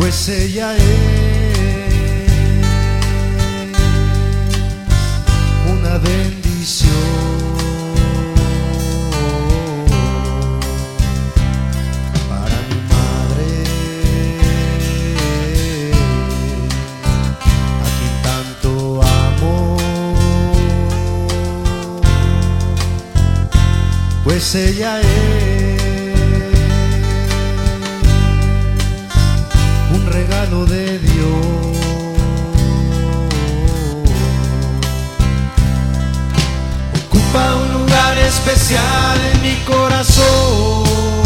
pues ella es una bendición. Para mi madre, a quien tanto amo, pues ella es un regalo de Dios. Ocupa un lugar especial en mi corazón.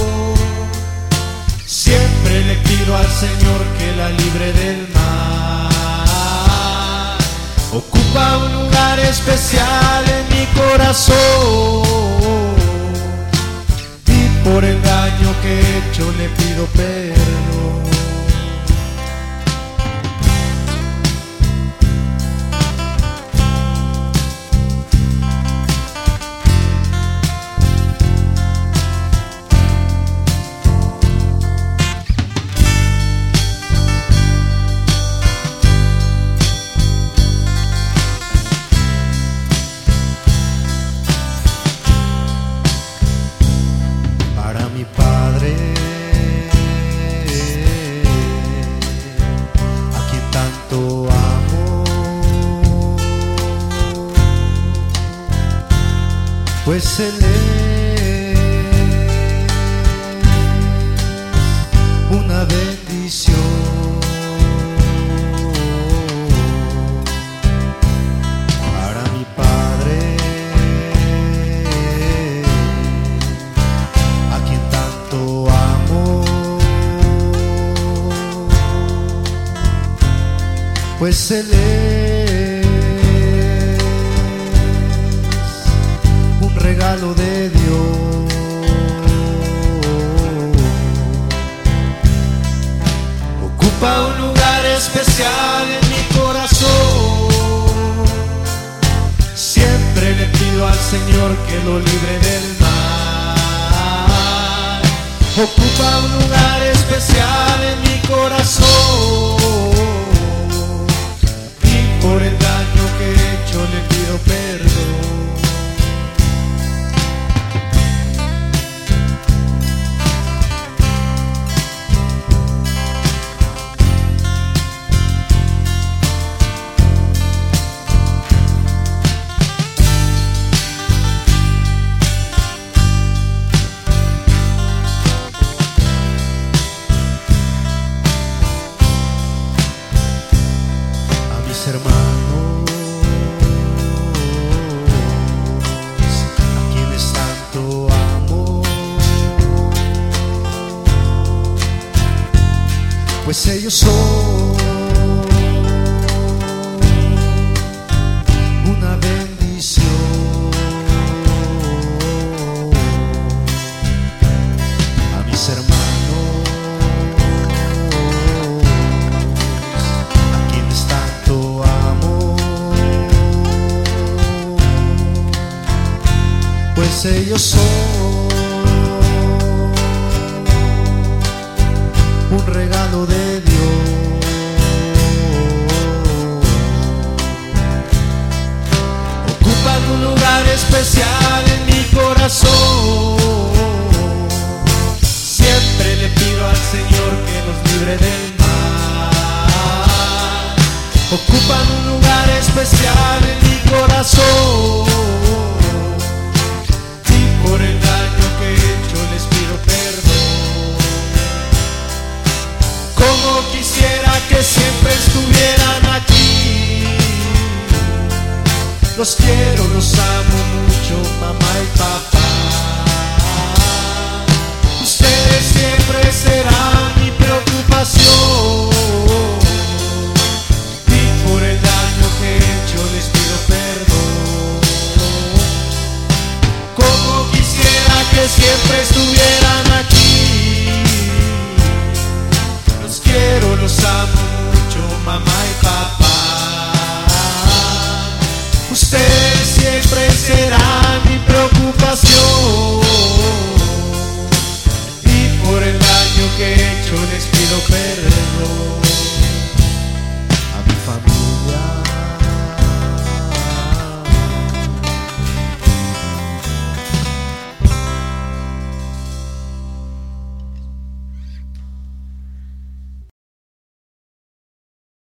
Siempre le pido al Señor que la libre del mal. Ocupa un lugar especial en mi corazón. Y por el daño que he hecho le pido perdón. Mi padre, a quien tanto amo, pues él es una bendición. Para mi padre, pues él es un regalo de Dios. Ocupa un lugar especial en mi corazón. Siempre le pido al Señor que lo libre del mal. Ocupa un lugar especial en mi corazón. Por el daño que he hecho le pido perdón. Hermanos, a quienes tanto amo, pues ellos son una bendición. A mis hermanos, pues ellos son un regalo de Dios. Ocupan un lugar especial en mi corazón. Siempre le pido al Señor que nos libre del mal. Ocupan un lugar especial en mi corazón. Por el daño que he hecho les pido perdón. Como quisiera que siempre estuvieran aquí. Los quiero, los amo mucho, mamá y papá. Ustedes siempre serán mi preocupación. Y por el daño que he hecho les pido perdón. Como quisiera que siempre estuviera